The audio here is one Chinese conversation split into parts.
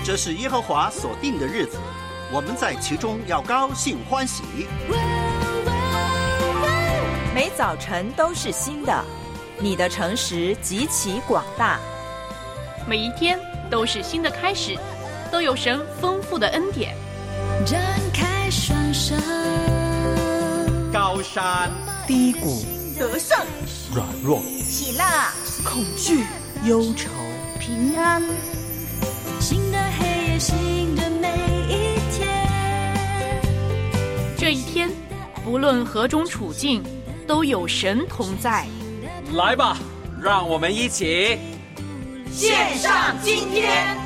这是耶和华所定的日子，我们在其中要高兴欢喜。 每早晨都是新的，你的诚实极其广大。 每一天都是新的开始，都有神丰富的恩典。 展开双手， 高山低谷， 得胜软弱， 喜乐恐惧忧愁， 平安。 新的黑夜，新的每一天。 这一天，不论何种处境，都有神同在。 来吧，让我们一起献上今天。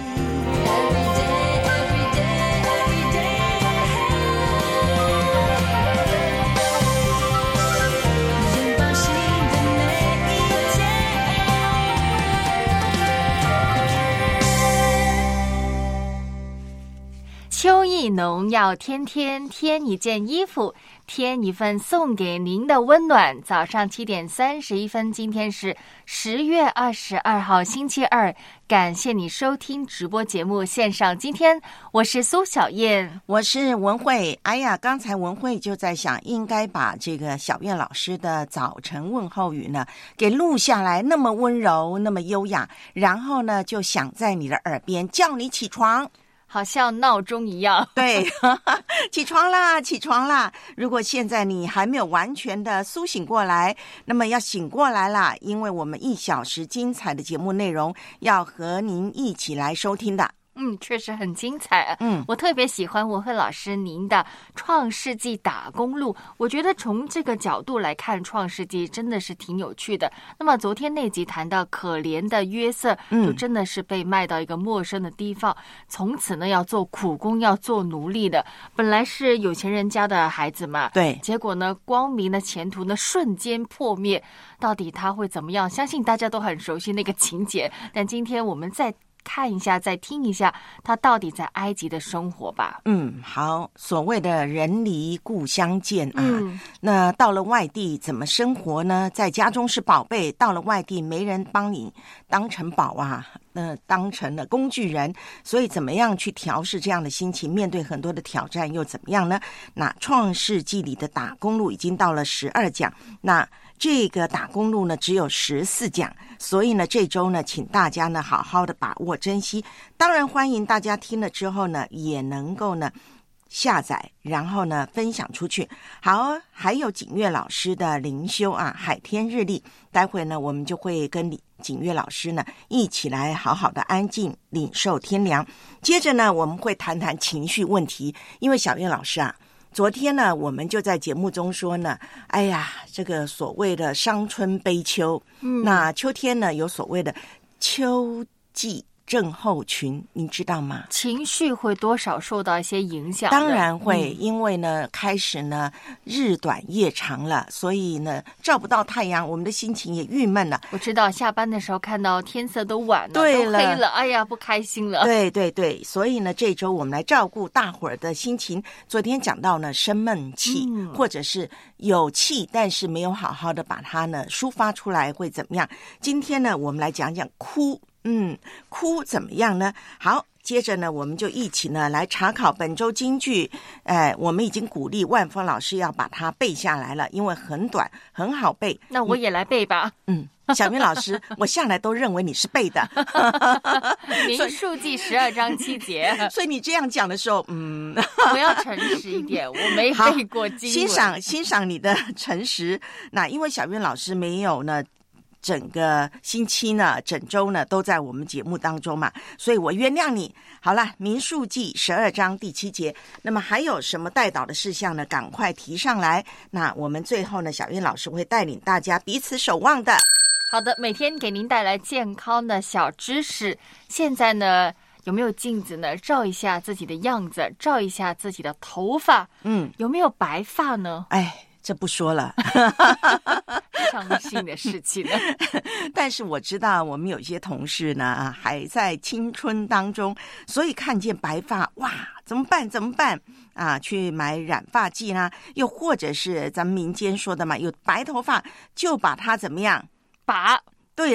秋意浓，要天天添一件衣服，添一份送给您的温暖。早上7点31分，今天是10月22号星期二，感谢你收听直播节目线上今天，我是苏小燕， 我是文慧。哎呀，刚才文慧就在想，应该把这个小燕老师的早晨问候语呢给录下来，那么温柔，那么优雅，然后呢就响在你的耳边，叫你起床。 好像闹钟一样。 对，起床啦，起床啦！如果现在你还没有完全的苏醒过来，那么要醒过来啦，因为我们1小时精彩的节目内容要和您一起来收听的。 确实很精彩。我特别喜欢文慧老师您的《创世纪打工录》，我觉得从这个角度来看，《创世纪》真的是挺有趣的。那么昨天那集谈到可怜的约瑟，就真的是被卖到一个陌生的地方，从此呢要做苦工，要做奴隶的。本来是有钱人家的孩子嘛， 对， 结果呢光明的前途呢瞬间破灭，到底他会怎么样？相信大家都很熟悉那个情节，但今天我们再看一下，再听一下他到底在埃及的生活吧。 好，所谓的人离故乡见啊，那到了外地怎么生活呢？在家中是宝贝，到了外地没人帮你当成宝啊，当成了工具人，所以怎么样去调试这样的心情，面对很多的挑战又怎么样呢？那创世纪里的打工录已经到了12讲，那这个打工录呢只有14讲，所以呢这周呢请大家呢好好的把握珍惜，当然欢迎大家听了之后呢也能够呢下载，然后呢分享出去。好，还有景岳老师的灵修啊，海天日历，待会呢我们就会跟景岳老师呢一起来好好的安静领受天粮。接着呢我们会谈谈情绪问题，因为小岳老师啊，昨天呢我们就在节目中说呢，哎呀，这个所谓的伤春悲秋，那秋天呢有所谓的秋季症候群，你知道吗？ 情绪会多少受到一些影响？ 当然会，因为呢开始呢日短夜长了，所以呢照不到太阳，我们的心情也郁闷了。 我知道下班的时候看到天色都晚了， 对了， 都黑了，哎呀不开心了。 对对对，所以呢这周我们来照顾大伙儿的心情。昨天讲到呢生闷气，或者是有气但是没有好好的把它呢抒发出来会怎么样？今天呢我们来讲讲哭，哭怎么样呢？好，接着呢我们就一起呢来查考本周金句。我们已经鼓励万峰老师要把它背下来了，因为很短很好背。 那我也来背吧。 小明老师，我向来都认为你是背的。 民数记12章7节。 所以你这样讲的时候， 我要诚实一点，我没背过经文。 欣赏你的诚实。那因为小明老师没有呢整个星期呢整周呢都在我们节目当中嘛，所以我原谅你。好了，民数记12章第7节，那么还有什么代祷的事项呢？赶快提上来。那我们最后呢小韵老师会带领大家彼此守望的。 好的，每天给您带来健康的小知识。现在呢有没有镜子呢？照一下自己的样子，照一下自己的头发，有没有白发呢？ 这不说了， 伤心的事情呢。 但是我知道我们有些同事呢还在青春当中，所以看见白发，哇，怎么办啊？去买染发剂啦，又或者是咱们民间说的嘛，有白头发就把它怎么样？ 拔。 对了，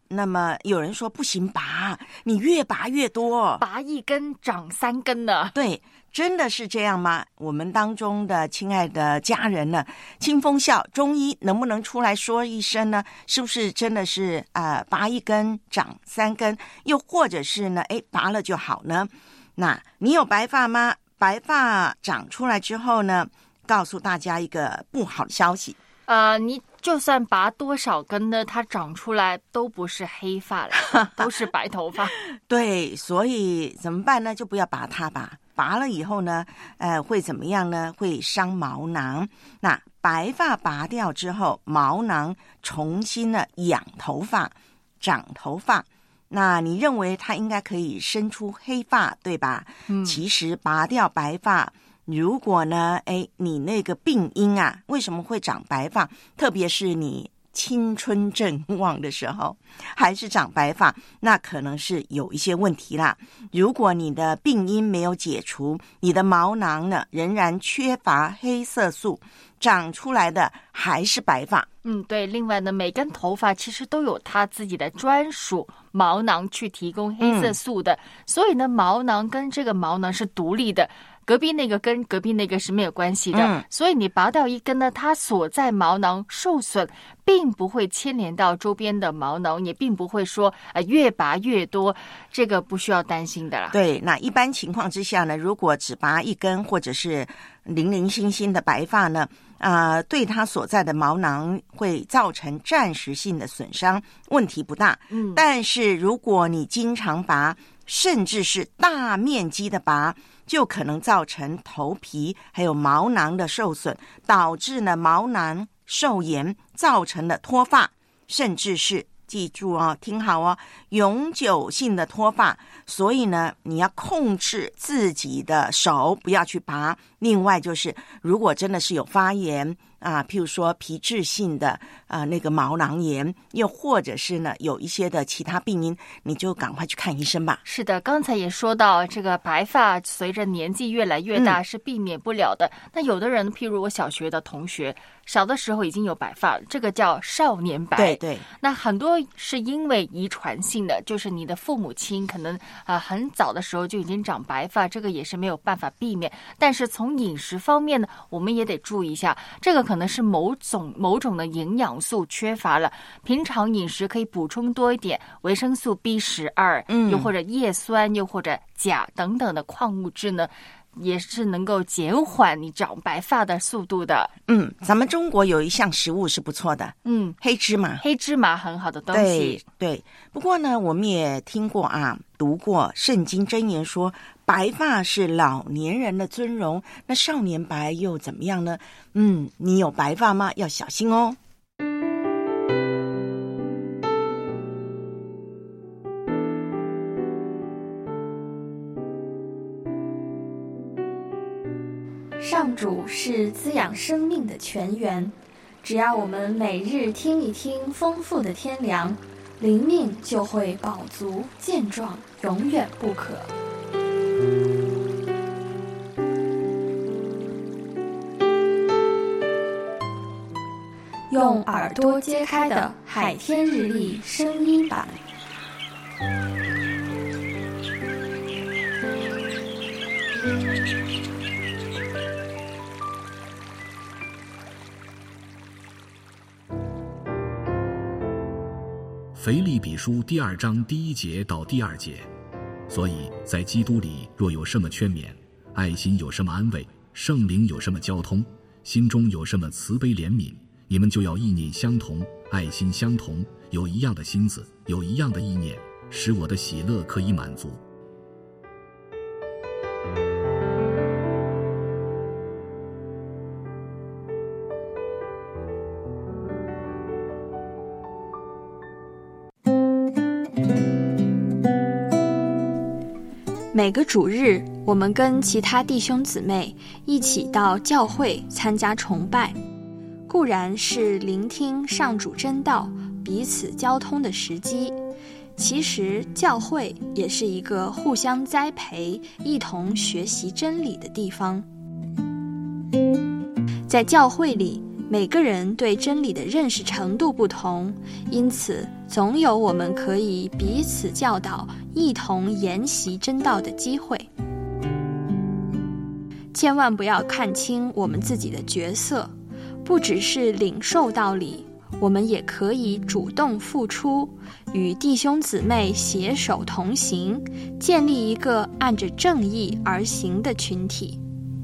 那么有人说不行拔，你越拔越多， 拔一根长3根呢？ 对，真的是这样吗？我们当中的亲爱的家人呢，清风笑中医能不能出来说一声呢？是不是真的是拔一根长3根，又或者是呢，拔了就好呢？那你有白发吗？白发长出来之后呢，告诉大家一个不好的消息。 你就算拔多少根呢，它长出来都不是黑发了，都是白头发。 对，所以怎么办呢？就不要拔它吧。拔了以后呢，会怎么样呢？会伤毛囊。那白发拔掉之后，毛囊重新的养头发、长头发。那你认为它应该可以生出黑发，对吧？其实拔掉白发，如果呢，你那个病因啊，为什么会长白发？特别是你青春正旺的时候还是长白发，那可能是有一些问题啦。如果你的病因没有解除，你的毛囊呢仍然缺乏黑色素，长出来的还是白发。 对。另外呢，每根头发其实都有它自己的专属毛囊去提供黑色素的，所以呢，毛囊跟这个毛囊是独立的。隔壁那个跟隔壁那个是没有关系的，所以你拔掉一根呢，它所在毛囊受损，并不会牵连到周边的毛囊，也并不会说越拔越多，这个不需要担心的啦。 对，那一般情况之下呢，如果只拔一根或者是零零星星的白发呢，对它所在的毛囊会造成暂时性的损伤，问题不大。但是如果你经常拔，甚至是大面积的拔，就可能造成头皮还有毛囊的受损，导致呢毛囊受炎，造成了脱发，甚至是记住哦，听好哦，永久性的脱发。所以呢，你要控制自己的手，不要去拔。另外就是，如果真的是有发炎譬如说皮质性的那个毛囊炎，又或者是呢有一些的其他病因，你就赶快去看医生吧。 是的，刚才也说到这个白发随着年纪越来越大是避免不了的。那有的人，譬如我小学的同学，小的时候已经有白发，这个叫少年白。 对对。 那很多是因为遗传性的，就是你的父母亲可能很早的时候就已经长白发，这个也是没有办法避免。但是从饮食方面呢，我们也得注意一下，这个可能是某种的营养素缺乏了。平常饮食可以补充多一点维生素 B12，又或者叶酸，又或者钾等等的矿物质呢，也是能够减缓你长白发的速度的。 咱们中国有一项食物是不错的，黑芝麻。 黑芝麻很好的东西。 对。不过呢，我们也听过读过圣经箴言说，白发是老年人的尊荣，那少年白又怎么样呢？你有白发吗？要小心哦。 上主是滋养生命的泉源，只要我们每日听一听丰富的天粮，灵命就会饱足健壮，永远不渴。用耳朵揭开的海天日历声音版。 腓立比书第2章第1节到第2节，所以在基督里若有什么劝勉，爱心有什么安慰，圣灵有什么交通，心中有什么慈悲怜悯，你们就要意念相同，爱心相同，有一样的心思，有一样的意念，使我的喜乐可以满足。 每个主日，我们跟其他弟兄姊妹一起到教会参加崇拜，固然是聆听上主真道、彼此交通的时机，其实教会也是一个互相栽培、一同学习真理的地方。在教会里，每个人对真理的认识程度不同，因此总有我们可以彼此教导、一同研习真道的机会。千万不要看清我们自己的角色，不只是领受道理，我们也可以主动付出，与弟兄姊妹携手同行，建立一个按着正义而行的群体。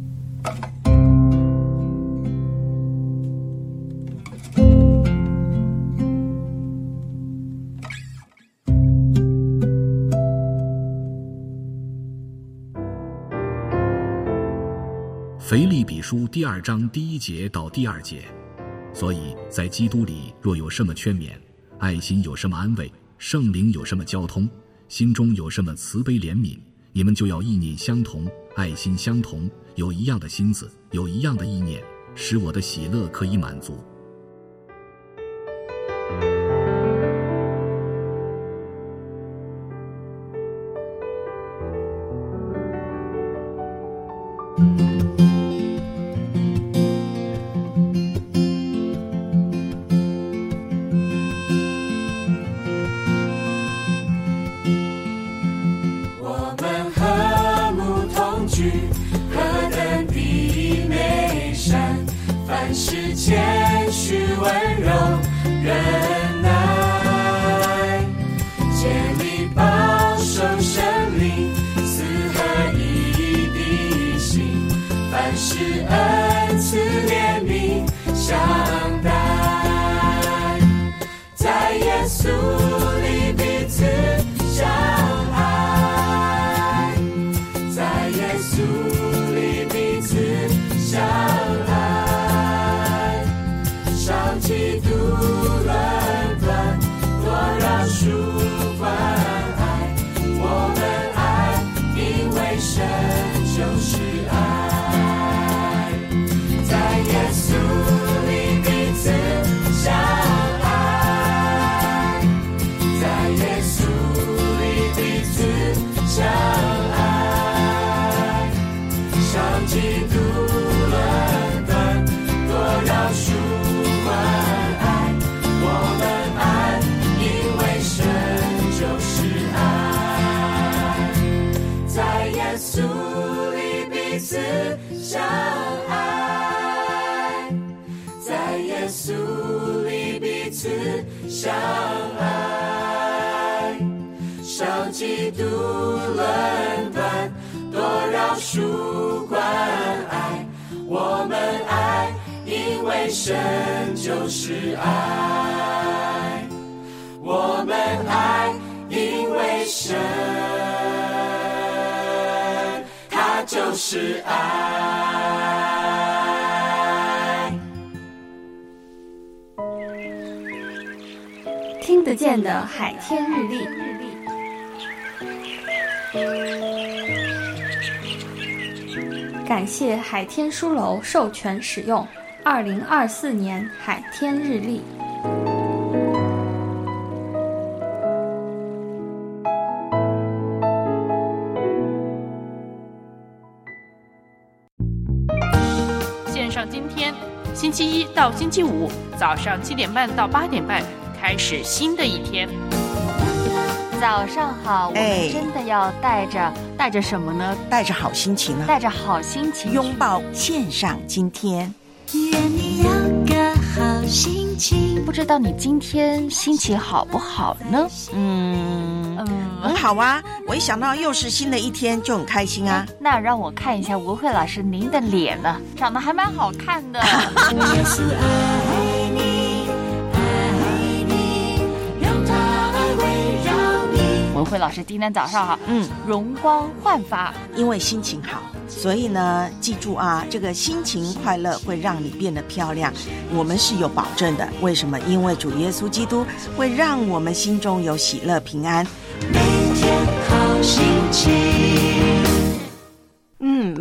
腓立比书第2章第1节到第2节，所以在基督里若有什么劝勉，爱心有什么安慰，圣灵有什么交通，心中有什么慈悲怜悯，你们就要意念相同，爱心相同，有一样的心思，有一样的意念，使我的喜乐可以满足。 就是爱。 听得见的海天日历，感谢海天书楼授权使用2024年海天日历。 今天星期一到星期五早上7点半到8点半开始新的一天。 早上好，我们真的要带着什么呢？ 带着好心情啊！ 带着好心情， 拥抱线上今天。 愿你有个好心情。 不知道你今天心情好不好呢？ 很好啊！我一想到又是新的一天就很开心啊。 那让我看一下吴慧老师您的脸呢，长得还蛮好看的。 耶稣爱你，爱你，让他爱围绕你。 吴慧老师今天早上容光焕发， 因为心情好，所以呢，记住啊，这个心情快乐会让你变得漂亮，我们是有保证的。为什么？因为主耶稣基督会让我们心中有喜乐平安。 每天好心情。 每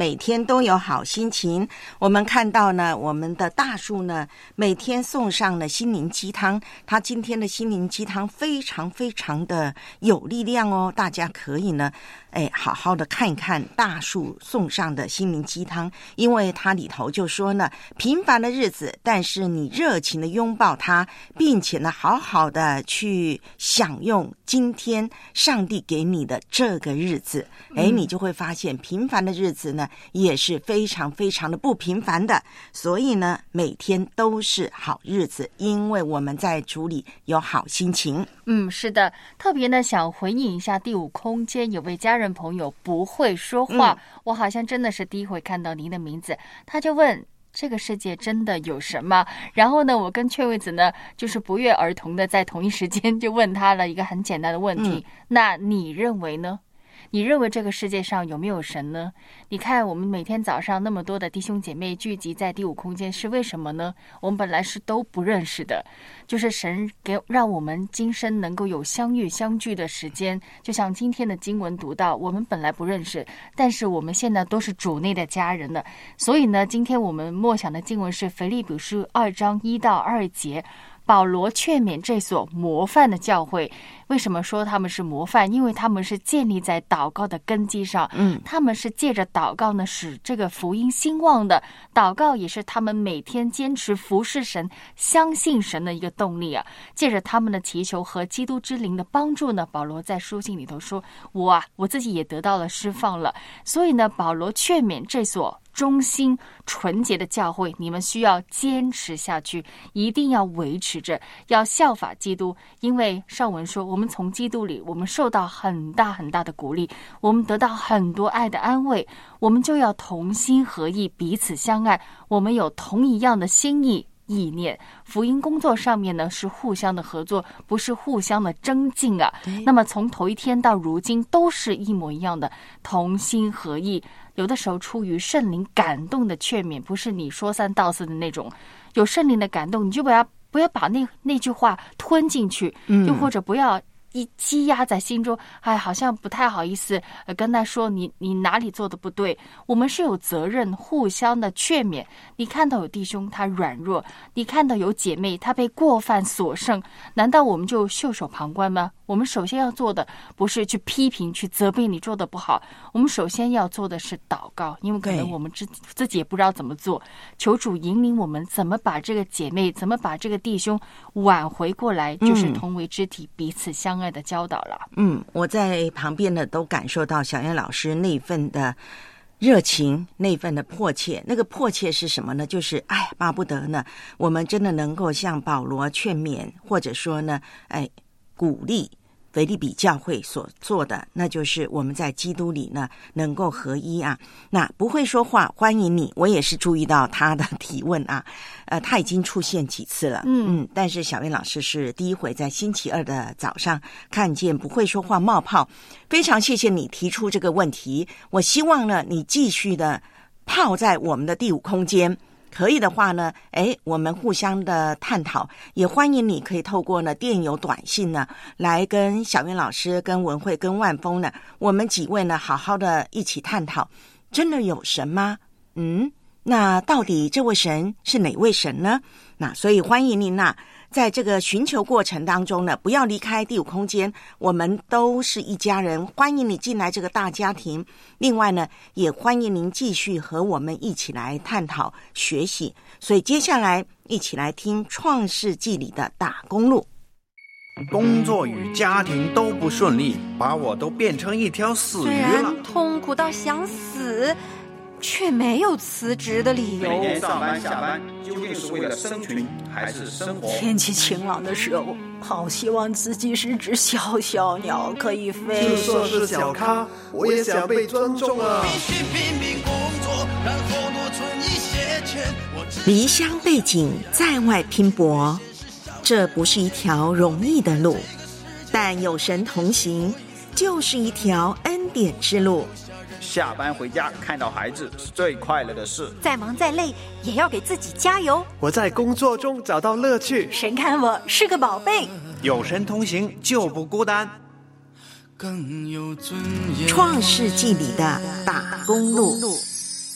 每天都有好心情。我们看到呢，我们的大树呢，每天送上了心灵鸡汤。他今天的心灵鸡汤非常非常的有力量哦，大家可以呢，好好的看一看大树送上的心灵鸡汤，因为它里头就说呢，平凡的日子，但是你热情的拥抱它，并且呢，好好的去享用今天上帝给你的这个日子，你就会发现平凡的日子呢也是非常非常的不平凡的。所以呢，每天都是好日子，因为我们在主里有好心情。 是的，特别呢想回应一下第五空间有位家人朋友不会说话，我好像真的是第一回看到您的名字，他就问这个世界真的有什么？然后呢，我跟雀位子呢，就是不约而同的在同一时间就问他了一个很简单的问题，那你认为呢？你认为这个世界上有没有神呢？你看我们每天早上那么多的弟兄姐妹聚集在第五空间是为什么呢？我们本来是都不认识的，就是神让我们今生能够有相遇相聚的时间，就像今天的经文读到，我们本来不认识，但是我们现在都是主内的家人了。所以呢，今天我们默想的经文是腓立比书2章1到2节，保罗劝勉这所模范的教会。为什么说他们是模范？因为他们是建立在祷告的根基上，他们是借着祷告呢使这个福音兴旺的。祷告也是他们每天坚持服侍神、相信神的一个动力啊。借着他们的祈求和基督之灵的帮助呢，保罗在书信里头说，我自己也得到了释放了。所以呢，保罗劝勉这所忠心纯洁的教会，你们需要坚持下去，一定要维持着，要效法基督。因为上文说，我们从基督里，我们受到很大很大的鼓励，我们得到很多爱的安慰，我们就要同心合意，彼此相爱，我们有同一样的心意意念。福音工作上面呢是互相的合作，不是互相的争竞啊。那么从头一天到如今都是一模一样的同心合意。有的时候出于圣灵感动的劝勉，不是你说三道四的那种，有圣灵的感动，你就不要把那句话吞进去，又或者不要一积压在心中，好像不太好意思跟他说你哪里做的不对。我们是有责任互相的劝勉。你看到有弟兄他软弱，你看到有姐妹他被过犯所胜，难道我们就袖手旁观吗？我们首先要做的不是去批评去责备你做的不好，我们首先要做的是祷告，因为可能我们自己也不知道怎么做，求主引领我们怎么把这个姐妹怎么把这个弟兄挽回过来，就是同为肢体彼此相爱的教导了。 我在旁边呢都感受到小燕老师那份的热情，那份的迫切。那个迫切是什么呢？就是巴不得呢我们真的能够像保罗劝勉，或者说呢鼓励腓立比教会所做的，那就是我们在基督里呢能够合一啊。那不会说话，欢迎你。我也是注意到他的提问啊，他已经出现几次了，但是小燕老师是第一回在星期二的早上看见不会说话冒泡，非常谢谢你提出这个问题。我希望呢你继续的泡在我们的第五空间。可以的话呢，我们互相的探讨，也欢迎你可以透过呢电邮短信呢来跟小燕老师、跟文慧、跟万峰呢，我们几位呢好好的一起探讨，真的有神吗？那到底这位神是哪位神呢？那所以欢迎您在这个寻求过程当中呢，不要离开第五空间，我们都是一家人，欢迎你进来这个大家庭。另外呢，也欢迎您继续和我们一起来探讨学习。所以接下来一起来听创世纪里的打工路。 工作与家庭都不顺利，把我都变成一条死鱼了。 虽然痛苦到想死，却没有辞职的理由。 每天上班下班，究竟是为了生存还是生活？ 天气晴朗的时候，好希望自己是只小小鸟，可以飞。 就算是小咖，我也想被尊重啊！ 必须拼命工作，然后多存一些钱。 离乡背井，在外拼搏，这不是一条容易的路，但有神同行，就是一条恩典之路。 下班回家看到孩子是最快乐的事， 再忙再累也要给自己加油。 我在工作中找到乐趣， 神看我是个宝贝， 有神同行就不孤单。 更有尊严。 创世纪里的打工路。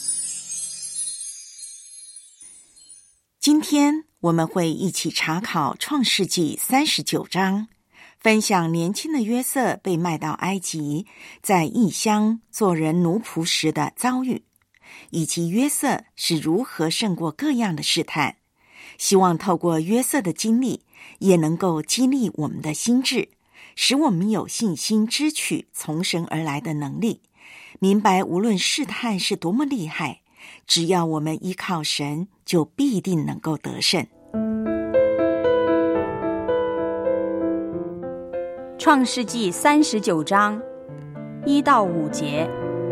天我们会一起查考创世纪39章，分享年轻的约瑟被卖到埃及，在异乡做人奴仆时的遭遇，以及约瑟是如何胜过各样的试探。希望透过约瑟的经历，也能够激励我们的心智，使我们有信心支取从神而来的能力，明白无论试探是多么厉害，只要我们依靠神，就必定能够得胜。 创世纪39章1到5节。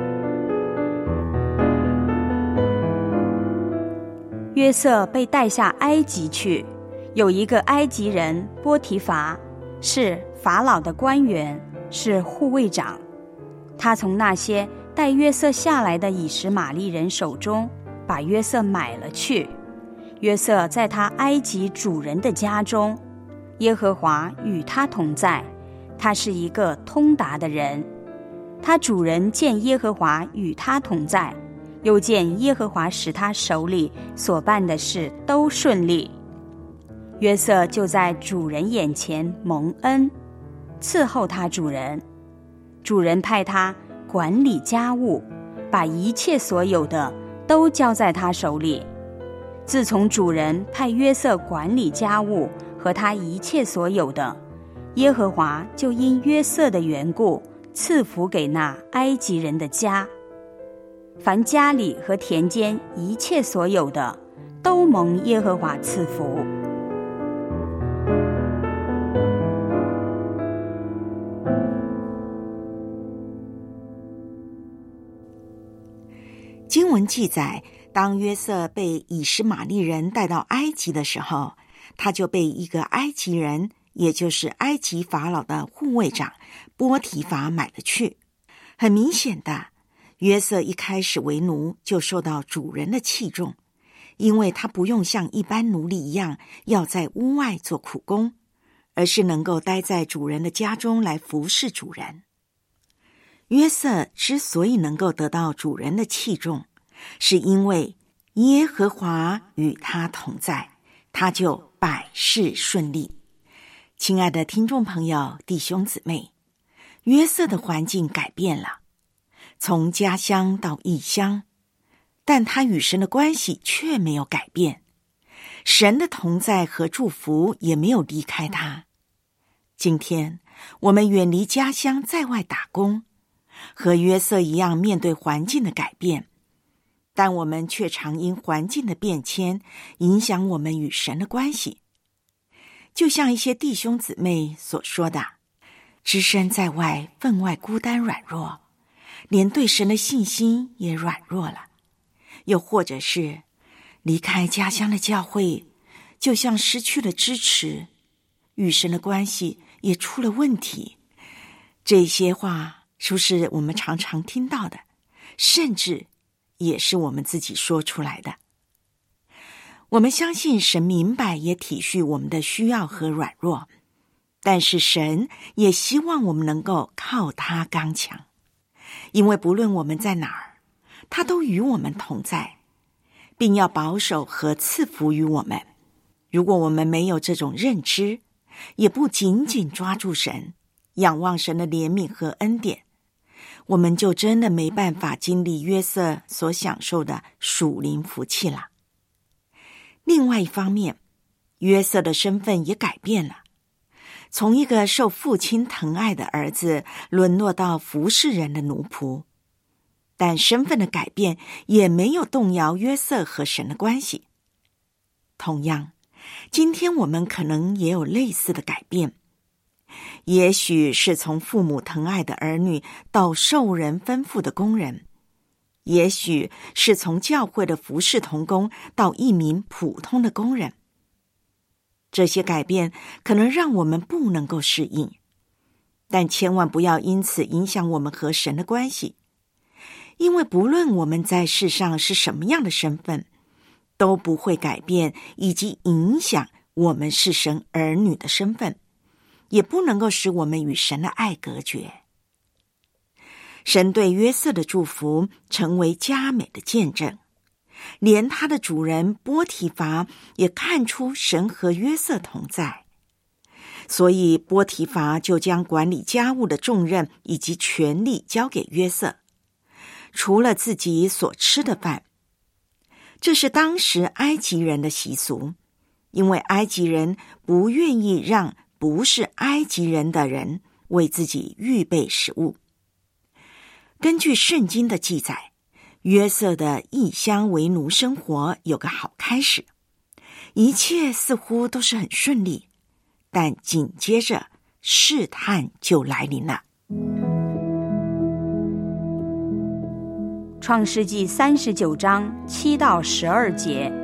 约瑟被带下埃及去，有一个埃及人波提乏，是法老的官员，是护卫长。他从那些带约瑟下来的以实玛利人手中把约瑟买了去。约瑟在他埃及主人的家中，耶和华与他同在，他是一个通达的人。他主人见耶和华与他同在，又见耶和华使他手里所办的事都顺利。约瑟就在主人眼前蒙恩，伺候他主人。主人派他管理家务，把一切所有的都交在他手里。自从主人派约瑟管理家务和他一切所有的，耶和华就因约瑟的缘故赐福给那埃及人的家。凡家里和田间一切所有的，都蒙耶和华赐福。 经文记载，当约瑟被以实玛利人带到埃及的时候，他就被一个埃及人，也就是埃及法老的护卫长波提乏买了去。很明显的，约瑟一开始为奴就受到主人的器重，因为他不用像一般奴隶一样要在屋外做苦工，而是能够待在主人的家中来服侍主人。约瑟之所以能够得到主人的器重，是因为耶和华与他同在，他就百事顺利。亲爱的听众朋友、弟兄姊妹，约瑟的环境改变了，从家乡到异乡，但他与神的关系却没有改变，神的同在和祝福也没有离开他。今天我们远离家乡，在外打工，和约瑟一样面对环境的改变，但我们却常因环境的变迁影响我们与神的关系。就像一些弟兄姊妹所说的，只身在外，分外孤单软弱，连对神的信心也软弱了。又或者是离开家乡的教会，就像失去了支持，与神的关系也出了问题。这些话是不是我们常常听到的，甚至也是我们自己说出来的？我们相信神明白也体恤我们的需要和软弱，但是神也希望我们能够靠他刚强，因为不论我们在哪儿，他都与我们同在，并要保守和赐福于我们。如果我们没有这种认知，也不紧紧抓住神，仰望神的怜悯和恩典，我们就真的没办法经历约瑟所享受的属灵福气了。另外一方面，约瑟的身份也改变了，从一个受父亲疼爱的儿子沦落到服侍人的奴仆。但身份的改变也没有动摇约瑟和神的关系。同样，今天我们可能也有类似的改变，也许是从父母疼爱的儿女到受人吩咐的工人，也许是从教会的服侍同工到一名普通的工人。这些改变可能让我们不能够适应，但千万不要因此影响我们和神的关系。因为不论我们在世上是什么样的身份，都不会改变以及影响我们是神儿女的身份，也不能够使我们与神的爱隔绝。神对约瑟的祝福成为佳美的见证， 连他的主人波提乏也看出神和约瑟同在，所以波提乏就将管理家务的重任以及权力交给约瑟，除了自己所吃的饭。这是当时埃及人的习俗，因为埃及人不愿意让不是埃及人的人为自己预备食物。根据圣经的记载，约瑟的异乡为奴生活有个好开始，一切似乎都是很顺利，但紧接着试探就来临了。 创世纪39章7到12节。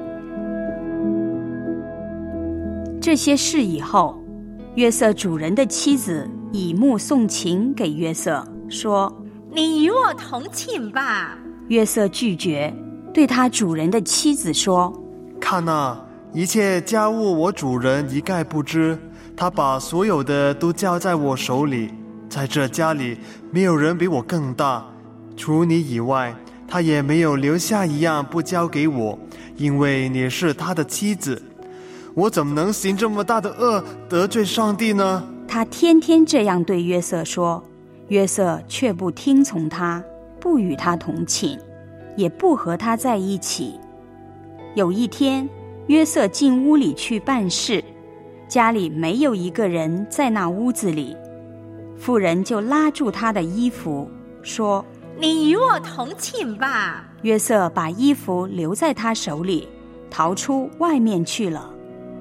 这些事以后，约瑟主人的妻子以目送情给约瑟，说： 你与我同寝吧。 约瑟拒绝，对他主人的妻子说： 看哪，一切家务我主人一概不知，他把所有的都交在我手里，在这家里没有人比我更大，除你以外，他也没有留下一样不交给我，因为你是他的妻子。我怎么能行这么大的恶，得罪上帝呢？ 他天天这样对约瑟说，约瑟却不听从他，不与他同寝，也不和他在一起。有一天，约瑟进屋里去办事，家里没有一个人在那屋子里，妇人就拉住他的衣服，说： 你与我同寝吧。 约瑟把衣服留在他手里，逃出外面去了。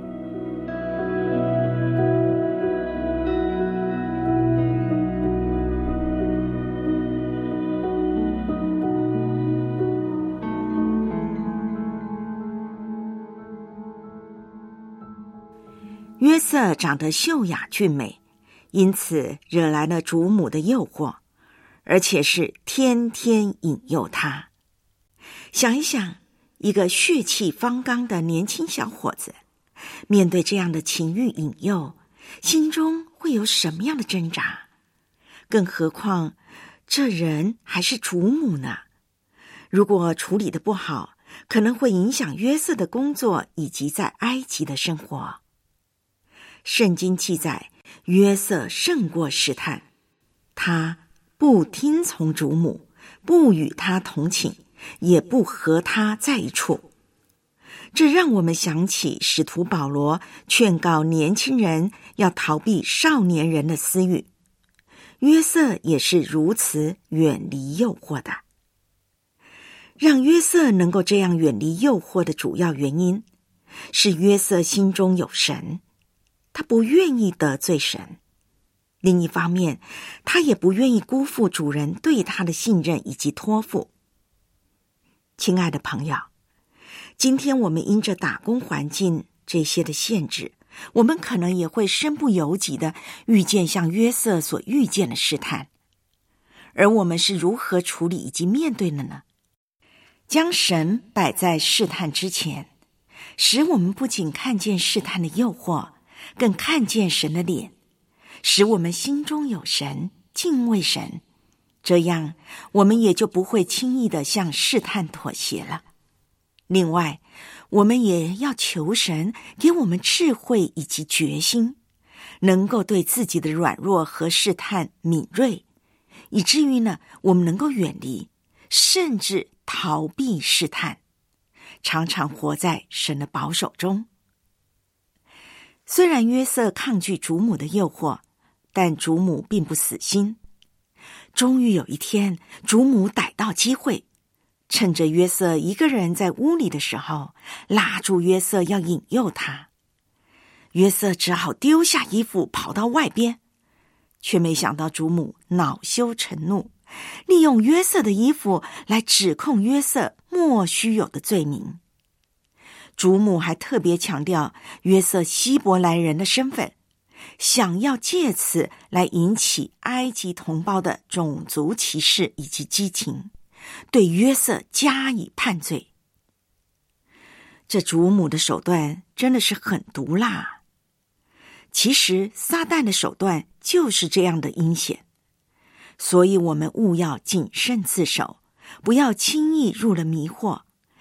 约瑟长得秀雅俊美，因此惹来了主母的诱惑，而且是天天引诱他。想一想，一个血气方刚的年轻小伙子，面对这样的情欲引诱，心中会有什么样的挣扎？更何况这人还是主母呢？如果处理得不好，可能会影响约瑟的工作以及在埃及的生活。圣经记载，约瑟胜过试探，他不听从主母，不与他同寝，也不和他在一处。这让我们想起使徒保罗劝告年轻人要逃避少年人的私欲，约瑟也是如此远离诱惑的。让约瑟能够这样远离诱惑的主要原因，是约瑟心中有神，他不愿意得罪神。另一方面，他也不愿意辜负主人对他的信任以及托付。亲爱的朋友，今天我们因着打工环境这些的限制，我们可能也会身不由己的遇见像约瑟所遇见的试探。而我们是如何处理以及面对的呢？将神摆在试探之前，使我们不仅看见试探的诱惑，更看见神的脸，使我们心中有神，敬畏神，这样我们也就不会轻易的向试探妥协了。另外，我们也要求神给我们智慧以及决心，能够对自己的软弱和试探敏锐，以至于呢，我们能够远离，甚至逃避试探，常常活在神的保守中。虽然约瑟抗拒主母的诱惑，但主母并不死心。终于有一天，主母逮到机会，趁着约瑟一个人在屋里的时候，拉住约瑟要引诱他。约瑟只好丢下衣服跑到外边，却没想到主母恼羞成怒，利用约瑟的衣服来指控约瑟莫须有的罪名。主母还特别强调约瑟希伯来人的身份，想要借此来引起埃及同胞的种族歧视以及激情，对约瑟加以判罪。这主母的手段真的是很毒辣。其实撒旦的手段就是这样的阴险，所以我们务要谨慎自守，不要轻易入了迷惑，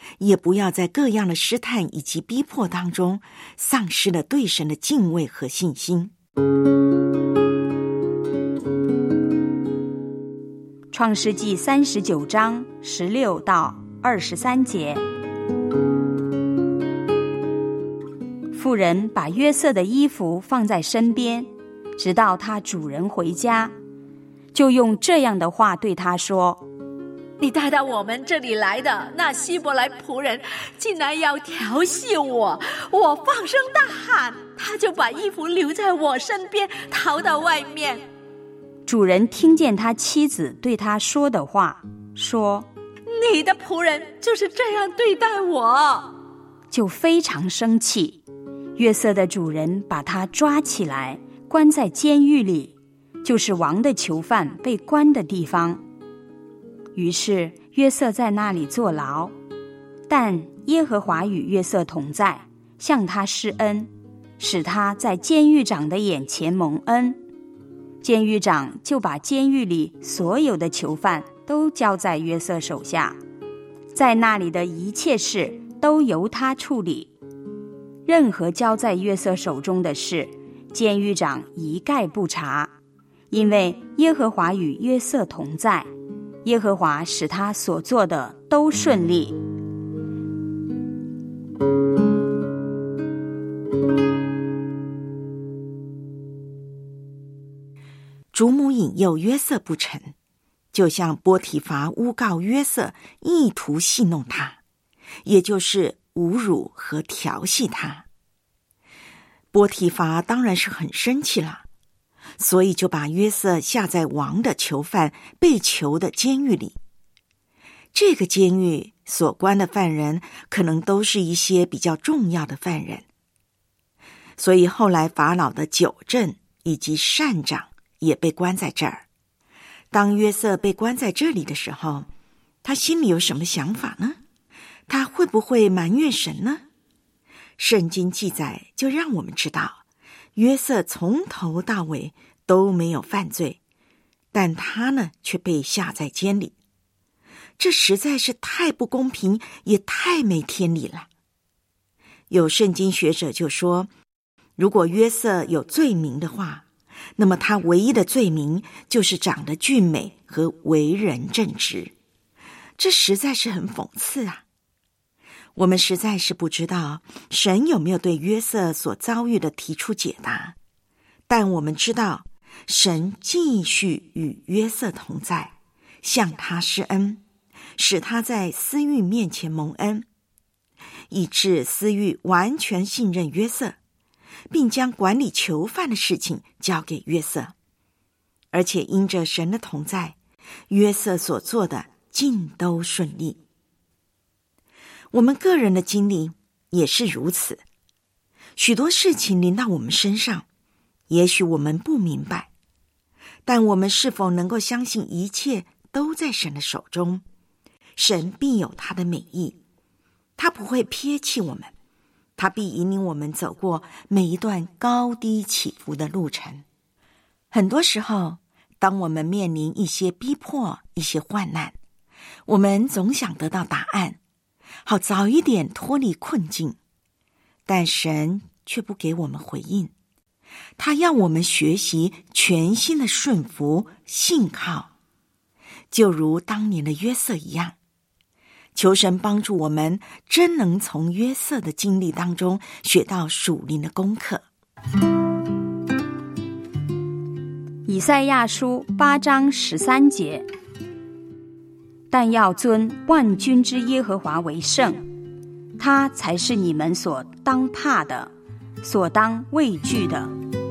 也不要在各样的试探以及逼迫当中丧失了对神的敬畏和信心。 创世纪39章16到23节，妇人把约瑟的衣服放在身边，直到他主人回家，就用这样的话对他说： 你带到我们这里来的那希伯来仆人竟然要调戏我，我放声大喊，他就把衣服留在我身边，逃到外面。 主人听见他妻子对他说的话，说： 你的仆人就是这样对待我， 就非常生气。约瑟的主人把他抓起来，关在监狱里，就是王的囚犯被关的地方。于是约瑟在那里坐牢，但耶和华与约瑟同在，向他施恩，使他在监狱长的眼前蒙恩。监狱长就把监狱里所有的囚犯都交在约瑟手下，在那里的一切事都由他处理。任何交在约瑟手中的事，监狱长一概不查，因为耶和华与约瑟同在，耶和华使他所做的都顺利。 主母引诱约瑟不成，就像波提乏诬告约瑟意图戏弄他，也就是侮辱和调戏他。波提乏当然是很生气了，所以就把约瑟下在王的囚犯被囚的监狱里。这个监狱所关的犯人可能都是一些比较重要的犯人，所以后来法老的九正以及膳长也被关在这儿。当约瑟被关在这里的时候，他心里有什么想法呢？他会不会埋怨神呢？圣经记载就让我们知道，约瑟从头到尾都没有犯罪，但他呢却被下在监里。这实在是太不公平，也太没天理了。有圣经学者就说，如果约瑟有罪名的话，那么他唯一的罪名就是长得俊美和为人正直。这实在是很讽刺啊！我们实在是不知道神有没有对约瑟所遭遇的提出解答，但我们知道神继续与约瑟同在，向他施恩，使他在司狱面前蒙恩，以致司狱完全信任约瑟，并将管理囚犯的事情交给约瑟。而且因着神的同在，约瑟所做的尽都顺利。我们个人的经历也是如此，许多事情临到我们身上，也许我们不明白，但我们是否能够相信一切都在神的手中？神必有他的美意，他不会撇弃我们，他必引领我们走过每一段高低起伏的路程。很多时候，当我们面临一些逼迫、一些患难，我们总想得到答案，好早一点脱离困境，但神却不给我们回应。他要我们学习全心的顺服、信靠，就如当年的约瑟一样。求神帮助我们，真能从约瑟的经历当中学到属灵的功课。 以赛亚书8章13节，但要尊万军之耶和华为圣，他才是你们所当怕的，所当畏惧的。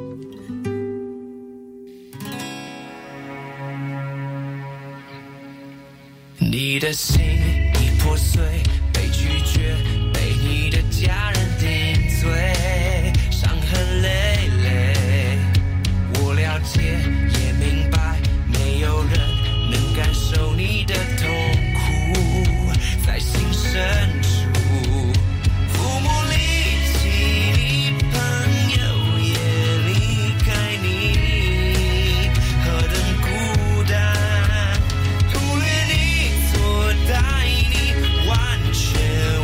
你的心已破碎，被拒绝，被你的家人定罪，伤痕累累。我了解，也明白，没有人能感受你的痛苦，在心深处。父母离弃你，朋友也离开你，何等孤单。带你完全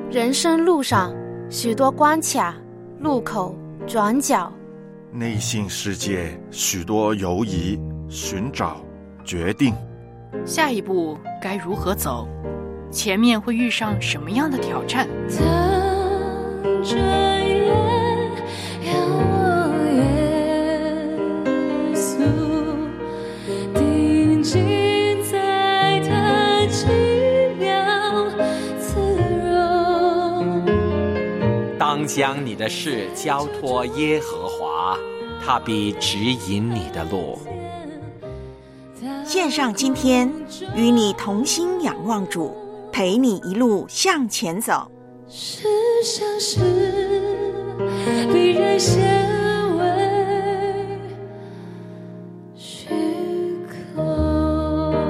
人生路上许多关卡、路口、转角， 内心世界许多犹疑、寻找、决定。 下一步该如何走？前面会遇上什么样的挑战？ 等着耶，让我耶稣定睛在他奇妙慈容。 当将你的事交托耶和华，他必指引你的路。 线上今天与你同心仰望主，陪你一路向前走。 是相识比人先为虚空。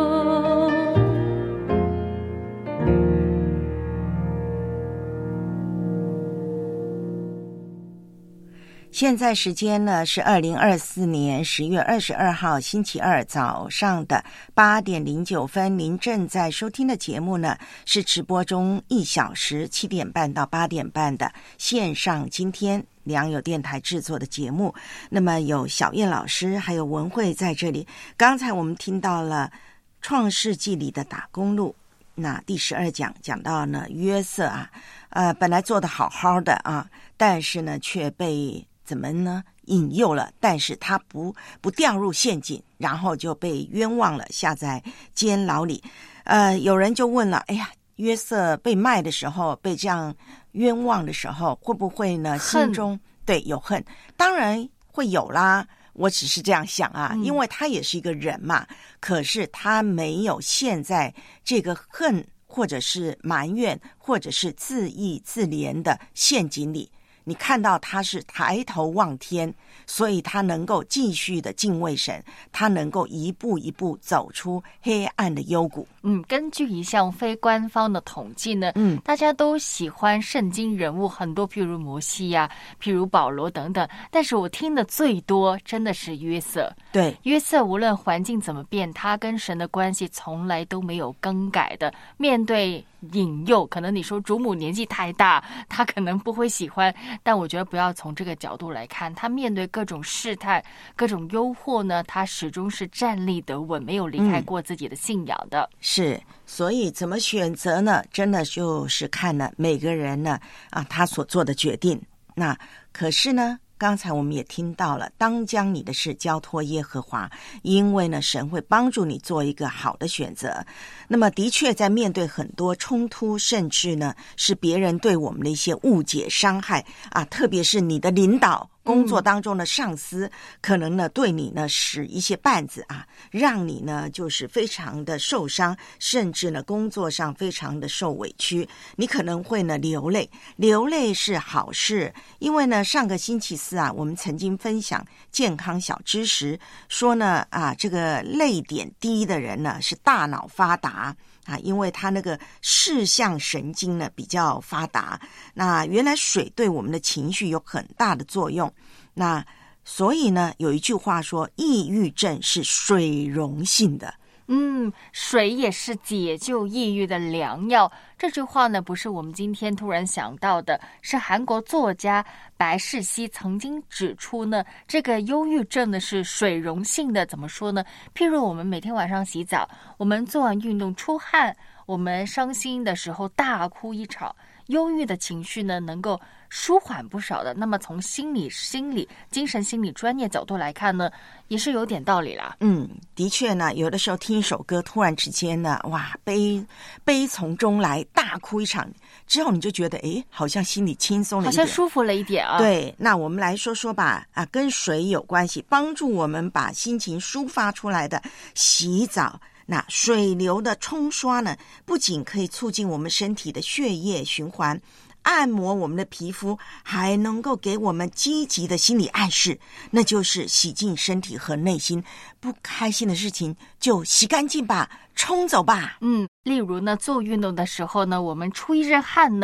现在时间呢是2024年10月22号星期二早上的8点09分。您正在收听的节目呢是直播中1小时7点半到8点半的线上今天良友电台制作的节目。那么有小燕老师还有文慧在这里。刚才我们听到了创世纪里的打工路，那第12讲讲到呢约瑟本来做得好好的但是呢却被怎么呢引诱了，但是他不掉入陷阱，然后就被冤枉了，下在监牢里。有人就问了，哎呀，约瑟被卖的时候，被这样冤枉的时候，会不会呢心中对有恨？当然会有啦，我只是这样想因为他也是一个人嘛，可是他没有陷在这个恨或者是埋怨或者是自义自怜的陷阱里。你看到他是抬头望天，所以他能够继续的敬畏神，他能够一步一步走出黑暗的幽谷。 根据一项非官方的统计呢，大家都喜欢圣经人物很多，譬如摩西譬如保罗等等，但是我听的最多真的是约瑟。 对， 约瑟无论环境怎么变，他跟神的关系从来都没有更改的。面对引诱，可能你说主母年纪太大，他可能不会喜欢，但我觉得不要从这个角度来看，他面对各种试探、各种诱惑呢，他始终是站立得稳，没有离开过自己的信仰的。 是，所以怎么选择呢？真的就是看了每个人呢他所做的决定。那可是呢，刚才我们也听到了，当将你的事交托耶和华，因为呢神会帮助你做一个好的选择。那么的确在面对很多冲突，甚至呢是别人对我们的一些误解伤害特别是你的领导工作当中的上司可能呢对你呢使一些绊子让你呢就是非常的受伤，甚至呢工作上非常的受委屈，你可能会呢流泪。流泪是好事，因为呢上个星期四我们曾经分享健康小知识，说呢这个泪点低的人呢是大脑发达因为他那个视相神经呢比较发达。那原来水对我们的情绪有很大的作用，那所以呢有一句话说，抑郁症是水溶性的。 水也是解救抑郁的良药。这句话呢不是我们今天突然想到的，是韩国作家白世熙曾经指出呢，这个忧郁症呢是水溶性的。怎么说呢？譬如我们每天晚上洗澡，我们做完运动出汗，我们伤心的时候大哭一场，忧郁的情绪呢能够舒缓不少的。那么从精神心理专业角度来看呢，也是有点道理啦。 的确呢，有的时候听一首歌，突然之间呢，哇，悲从中来，大哭一场之后，你就觉得好像心里轻松了一点， 好像舒服了一点对，那我们来说说吧跟水有关系，帮助我们把心情抒发出来的洗澡。那水流的冲刷呢，不仅可以促进我们身体的血液循环，按摩我们的皮肤，还能够给我们积极的心理暗示，那就是洗净身体和内心。不开心的事情就洗干净吧，冲走吧。 例如呢，做运动的时候呢，我们出一身汗呢，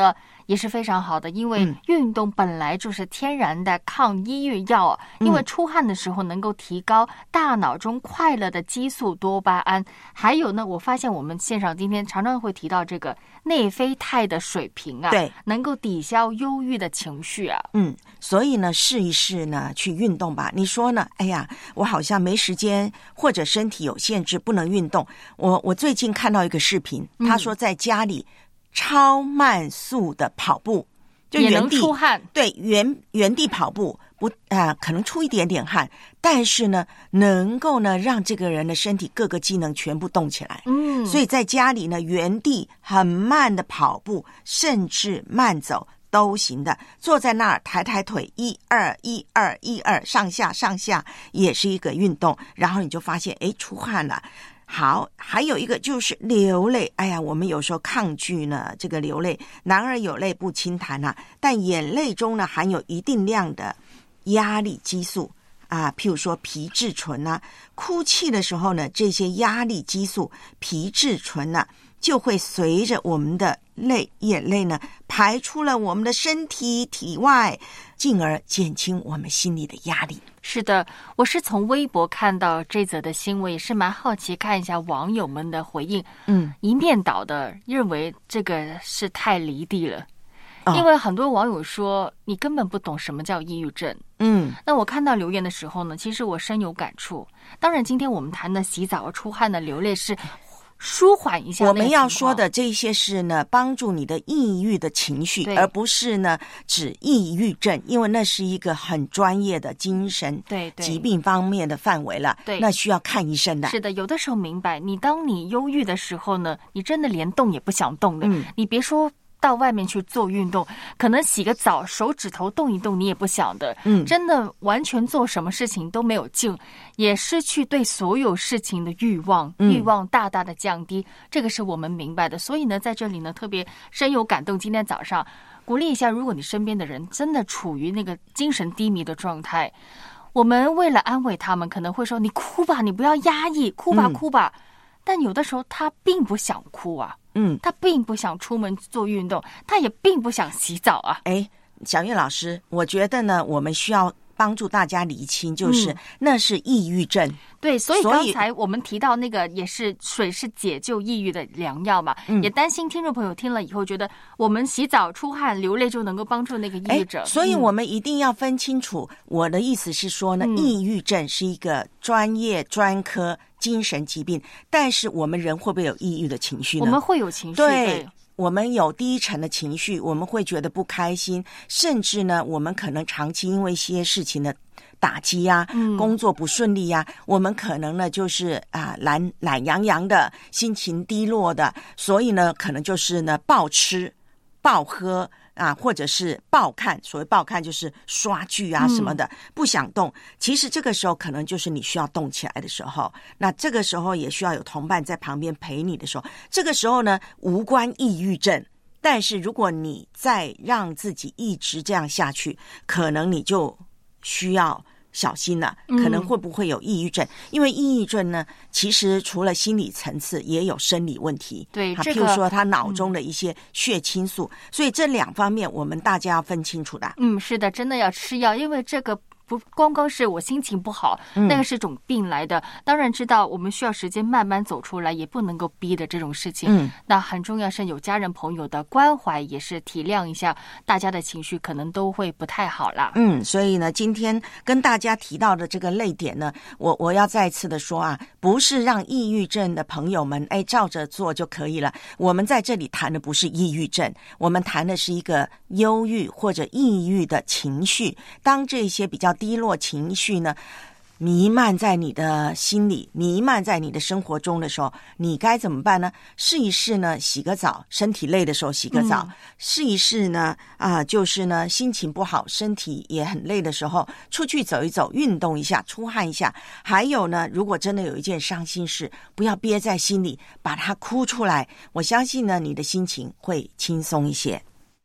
也是非常好的，因为运动本来就是天然的抗抑郁药啊，因为出汗的时候能够提高大脑中快乐的激素多巴胺，还有呢，我发现我们线上今天常常会提到这个内啡肽的水平啊， 对， 能够抵消忧郁的情绪啊。 所以呢，试一试呢，去运动吧。你说呢？哎呀，我好像没时间，或者身体有限制，不能运动。我最近看到一个视频，他说在家里超慢速的跑步，就原地也能出汗， 对，原地跑步，不可能出一点点汗，但是呢，能够呢让这个人的身体各个机能全部动起来。所以在家里呢，原地很慢的跑步，甚至慢走都行的。坐在那儿抬抬腿，1、2、1、2、1、2，上下上下也是一个运动。然后你就发现，哎，出汗了。好，还有一个就是流泪。哎呀，我们有时候抗拒呢这个流泪，男儿有泪不轻弹啊。但眼泪中呢含有一定量的压力激素啊，譬如说皮质醇啊，哭泣的时候呢，这些压力激素皮质醇啊就会随着我们的眼泪呢排出了我们的身体体外，进而减轻我们心里的压力。 是的，我是从微博看到这则的新闻，也是蛮好奇看一下网友们的回应。一面倒的认为这个是太离地了，因为很多网友说你根本不懂什么叫抑郁症。那我看到留言的时候呢，其实我深有感触。当然今天我们谈的洗澡出汗的流泪是舒缓一下， 我们要说的这些是呢，帮助你的抑郁的情绪，而不是呢指抑郁症，因为那是一个很专业的精神疾病方面的范围了，那需要看医生的。 是的，有的时候明白，当你忧郁的时候呢，你真的连动也不想动的，你别说到外面去做运动，可能洗个澡手指头动一动你也不想的，真的完全做什么事情都没有劲，也失去对所有事情的欲望，欲望大大的降低，这个是我们明白的。所以呢，在这里呢特别深有感动，今天早上鼓励一下，如果你身边的人真的处于那个精神低迷的状态，我们为了安慰他们，可能会说你哭吧，你不要压抑，哭吧哭吧，但有的时候他并不想哭啊，他并不想出门做运动，他也并不想洗澡啊。 小月老师，我觉得呢，我们需要帮助大家厘清，就是那是抑郁症。 对，所以刚才我们提到那个也是水是解救抑郁的良药嘛，也担心听众朋友听了以后觉得我们洗澡出汗流泪就能够帮助那个抑郁者， 所以我们一定要分清楚。我的意思是说呢，抑郁症是一个专业专科精神疾病，但是我们人会不会有抑郁的情绪呢？ 我们会有情绪， 对，我们有低沉的情绪，我们会觉得不开心，甚至呢，我们可能长期因为一些事情的打击啊，工作不顺利啊，我们可能呢就是懒洋洋的，心情低落的，所以呢，可能就是呢暴吃暴喝或者是暴看，所谓暴看就是刷剧啊什么的，不想动。其实这个时候可能就是你需要动起来的时候，那这个时候也需要有同伴在旁边陪你的时候，这个时候呢无关抑郁症。但是如果你再让自己一直这样下去，可能你就需要小心了，可能会不会有抑郁症？因为抑郁症呢，其实除了心理层次，也有生理问题。 对， 譬如说他脑中的一些血清素，所以这两方面我们大家要分清楚的。 是的，真的要吃药，因为这个不光光是我心情不好，那个是种病来的。当然知道我们需要时间慢慢走出来，也不能够逼的这种事情。那很重要是有家人朋友的关怀，也是体谅一下大家的情绪，可能都会不太好啦。 所以呢，今天跟大家提到的这个泪点呢，我要再次的说不是让抑郁症的朋友们照着做就可以了。我们在这里谈的不是抑郁症，我们谈的是一个忧郁或者抑郁的情绪。当这些比较低落情绪呢弥漫在你的心里，弥漫在你的生活中的时候，你该怎么办呢？试一试呢，洗个澡，身体累的时候洗个澡；试一试呢，就是呢，心情不好，身体也很累的时候，出去走一走，运动一下，出汗一下。还有呢，如果真的有一件伤心事，不要憋在心里，把它哭出来。我相信呢，你的心情会轻松一些。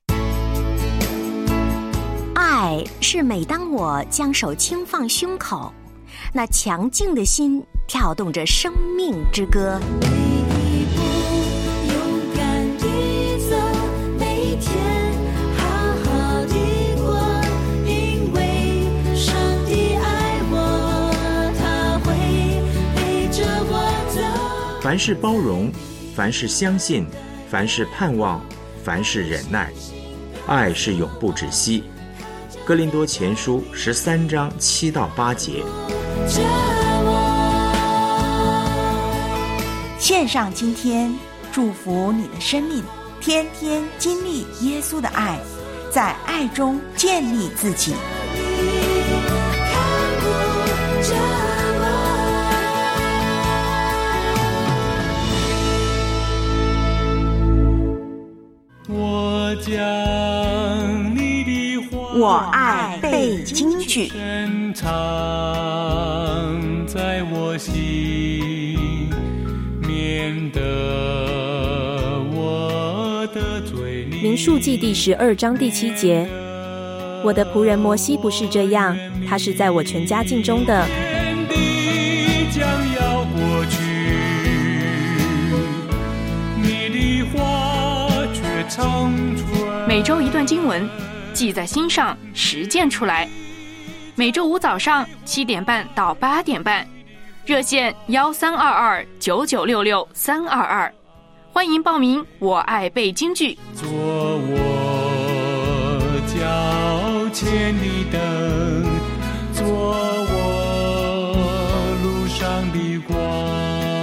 爱是每当我将手轻放胸口，那强劲的心跳动着生命之歌。 每一步勇敢地走，每一天凡事包容，凡事相信，凡事盼望，凡事忍耐，爱是永不止息。哥林多前书13章7到8节。 献上今天，祝福你的生命，天天经历耶稣的爱，在爱中建立自己。 我将你的话， 我爱背京剧， 深藏在我心，免得我的嘴里。 民数记第12章第7节，我的仆人摩西不是这样，他是在我全家境中的。 将要过去，你的话却长存。 每周一段经文，记在心上，实践出来。每周五早上7点半到8点半，热线13229966-322，欢迎报名。我爱背京剧， 做我脚前的灯，做我路上的光。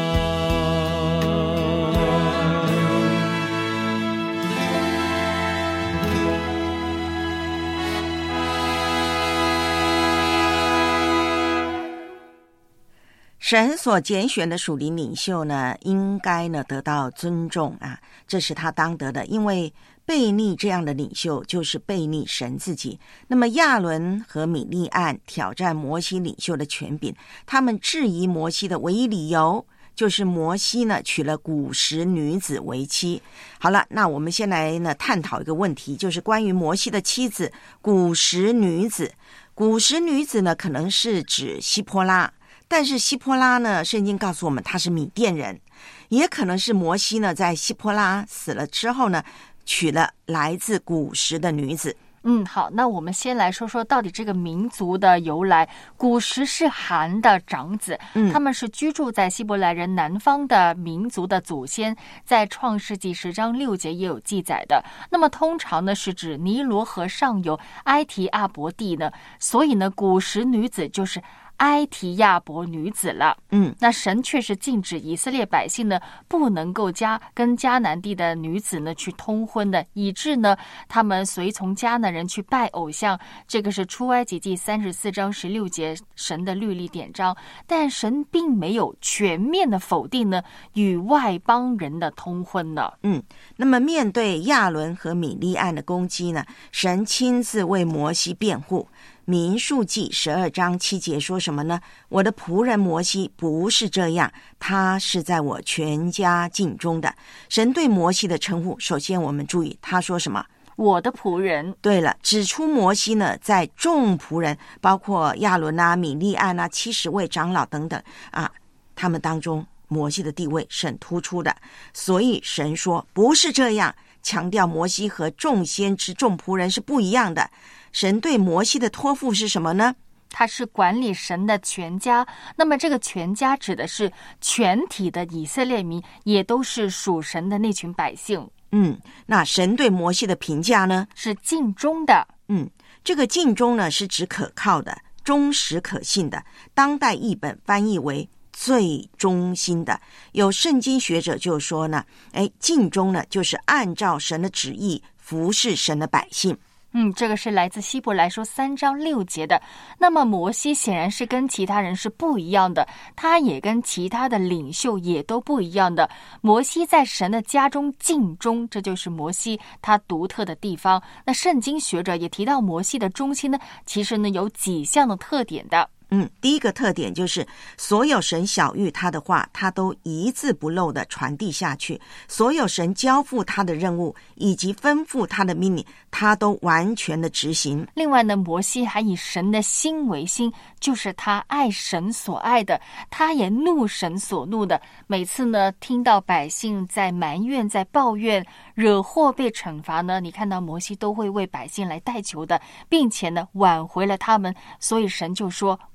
神所拣选的属灵领袖呢，应该呢得到尊重啊，这是他当得的。因为悖逆这样的领袖，就是悖逆神自己。那么亚伦和米利暗挑战摩西领袖的权柄，他们质疑摩西的唯一理由，就是摩西呢娶了古时女子为妻。好了，那我们先来呢探讨一个问题，就是关于摩西的妻子古时女子。古时女子呢，可能是指希波拉。但是希波拉呢，圣经告诉我们他是米甸人，也可能是摩西呢在希波拉死了之后呢，娶了来自古时的女子。 好，那我们先来说说到底这个民族的由来。古时是韩的长子，他们是居住在希伯来人南方的民族的祖先，在创世纪10章6节也有记载的。那么通常呢是指尼罗河上游埃提阿伯地呢，所以呢古时女子就是埃提亚伯女子了。那神却是禁止以色列百姓呢不能够跟迦南地的女子呢去通婚的，以致呢他们随从迦南人去拜偶像。这个是出埃及记34章16节神的律例典章。但神并没有全面的否定呢与外邦人的通婚呢。 那么面对亚伦和米利暗的攻击呢，神亲自为摩西辩护。民数记12章7节说什么呢？我的仆人摩西不是这样，他是在我全家境中的。神对摩西的称呼，首先我们注意他说什么？ 我的仆人。对了，指出摩西呢在众仆人，包括亚伦啊、米利暗啊、70位长老等等啊，他们当中摩西的地位是很突出的。所以神说不是这样，强调摩西和众先知、众仆人是不一样的。神对摩西的托付是什么呢？ 他是管理神的全家。那么这个全家指的是全体的以色列民，也都是属神的那群百姓。 那神对摩西的评价呢？ 是尽忠的。 这个尽忠呢是指可靠的、忠实可信的。当代译本翻译为最忠心的。有圣经学者就说呢，尽忠呢就是按照神的旨意服侍神的百姓。 这个是来自希伯来书3章6节的。那么摩西显然是跟其他人是不一样的，他也跟其他的领袖也都不一样的。摩西在神的家中尽忠，这就是摩西他独特的地方。那圣经学者也提到摩西的忠心呢，其实呢有几项的特点的。 第一个特点就是所有神晓谕他的话，他都一字不漏地传递下去。所有神交付他的任务以及吩咐他的命令，他都完全的执行。 另外呢，摩西还以神的心为心，就是他爱神所爱的，他也怒神所怒的。每次呢听到百姓在埋怨、在抱怨、惹祸被惩罚呢，你看到摩西都会为百姓来代求的，并且呢挽回了他们。所以神就说，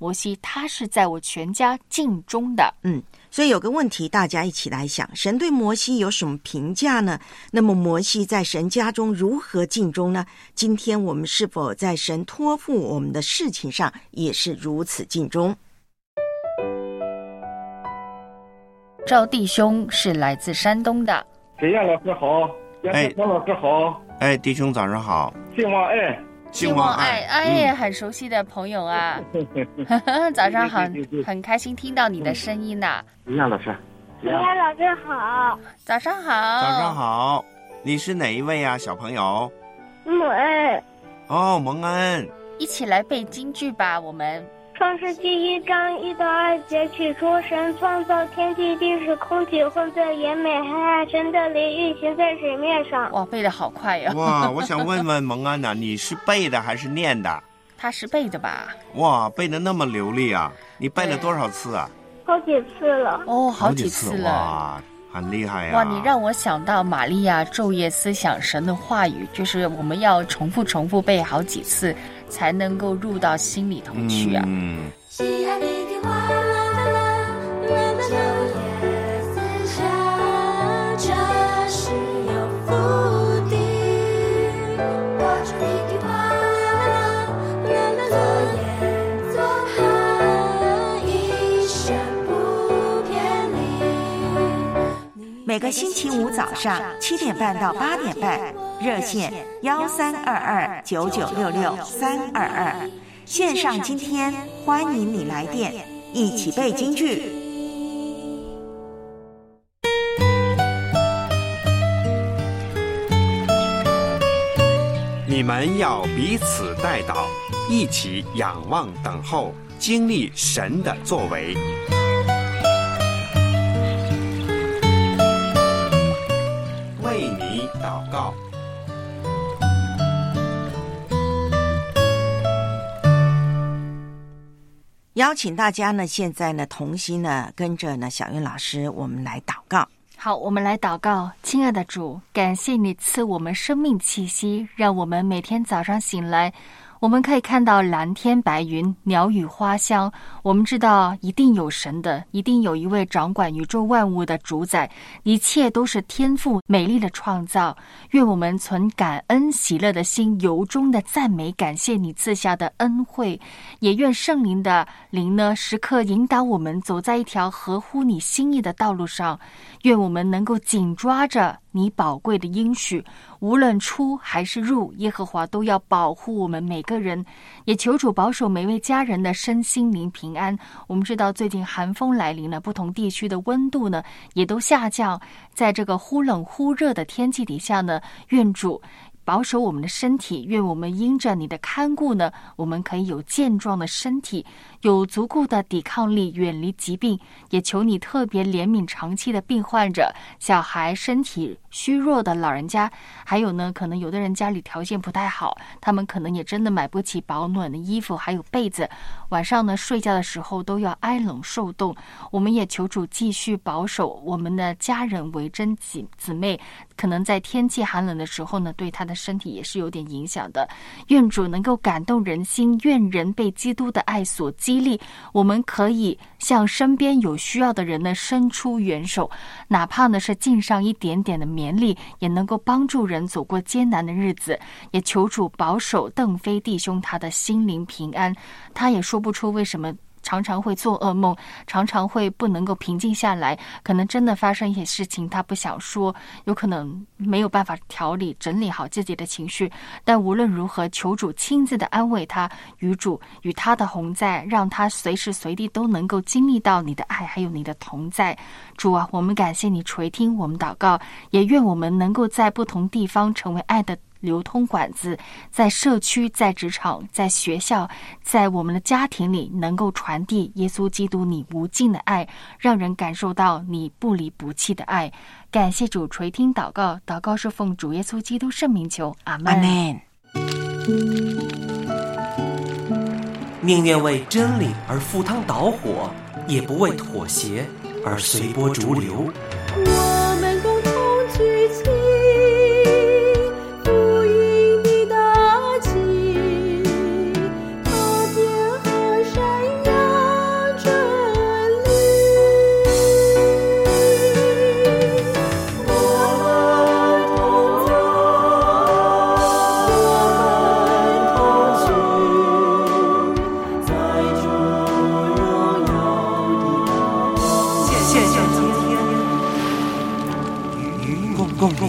摩西他是在我全家尽忠的。 所以有个问题大家一起来想，神对摩西有什么评价呢？那么摩西在神家中如何尽忠呢？今天我们是否在神托付我们的事情上也是如此尽忠？ 赵弟兄是来自山东的。 沈燕老师好，杨德老师好。 弟兄早上好。 姓王爱。 姓王爱，很熟悉的朋友啊。早上好，很开心听到你的声音呐。 沈燕老师。 沈燕老师好。 早上好。 早上好。你是哪一位啊，小朋友？ 蒙恩。 蒙恩。 一起来背京剧吧，我们。 创世纪1章1到2节，起初神创造天地，地是空气混在盐美海岸，神的灵运行在水面上。 哇，背得好快呀！ 哇，我想问问蒙安呐，你是背的还是念的？ 他是背的吧？ 哇，背得那么流利啊！你背了多少次啊？ 好几次了。 好几次了。 哇，很厉害呀！ 哇，你让我想到玛利亚昼夜思想神的话语，就是我们要重复背好几次，才能够入到心里头去啊。 喜爱你的话，昼夜思想，这是有福的。握住你的话，做眼做汉，一生不偏离。 每个星期五早上7点半到8点半，热线132299666322，线上今天欢迎你来电，一起背京剧。 你们要彼此代祷，一起仰望等候，经历神的作为。为你祷告。 邀请大家呢，现在呢同心呢跟着呢小韵老师，我们来祷告。 好，我们来祷告。亲爱的主，感谢你赐我们生命气息，让我们每天早上醒来，我们可以看到蓝天白云，鸟语花香。我们知道一定有神的，一定有一位掌管宇宙万物的主宰，一切都是天父美丽的创造。愿我们存感恩喜乐的心，由衷的赞美感谢你赐下的恩惠，也愿圣灵的灵呢时刻引导我们走在一条合乎你心意的道路上。愿我们能够紧抓着你宝贵的应许，无论出还是入，耶和华都要保护我们每个人，也求主保守每位家人的身心灵平安。我们知道最近寒风来临了，不同地区的温度呢也都下降，在这个忽冷忽热的天气底下呢，愿主保守我们的身体，愿我们因着你的看顾呢，我们可以有健壮的身体，有足够的抵抗力，远离疾病。也求你特别怜悯长期的病患者、小孩、身体虚弱的老人家，还有呢，可能有的人家里条件不太好，他们可能也真的买不起保暖的衣服还有被子，晚上呢睡觉的时候都要挨冷受冻。我们也求主继续保守我们的家人为真姊妹，可能在天气寒冷的时候呢，对他的身体也是有点影响的。愿主能够感动人心，愿人被基督的爱所激励，我们可以向身边有需要的人呢伸出援手，哪怕呢是尽上一点点的勉励，也能够帮助人走过艰难的日子。也求主保守邓飞弟兄他的心灵平安，他也说不出为什么常常会做噩梦，常常会不能够平静下来，可能真的发生一些事情他不想说，有可能没有办法调理整理好自己的情绪。但无论如何，求主亲自的安慰他，与主与他的同在，让他随时随地都能够经历到你的爱还有你的同在。主啊，我们感谢你垂听我们祷告，也愿我们能够在不同地方成为爱的流通管子，在社区、在职场、在学校、在我们的家庭里，能够传递耶稣基督你无尽的爱，让人感受到你不离不弃的爱。感谢主垂听祷告，祷告是奉主耶稣基督圣名求，阿们。 阿们。 宁愿为真理而赴汤蹈火，也不为妥协而随波逐流。 我们共同举起福音的大旗，踏遍河山崖。 线上天与共勉。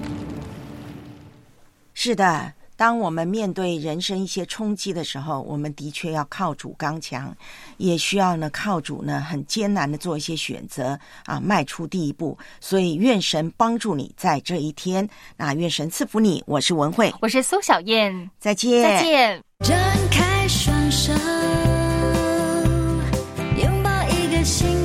是的，当我们面对人生一些冲击的时候，我们的确要靠主刚强，也需要呢靠主呢很艰难的做一些选择啊，迈出第一步。所以愿神帮助你在这一天，那愿神赐福你。我是文慧， 我是苏小燕， 再见， 再见。 张开双手，拥抱一个新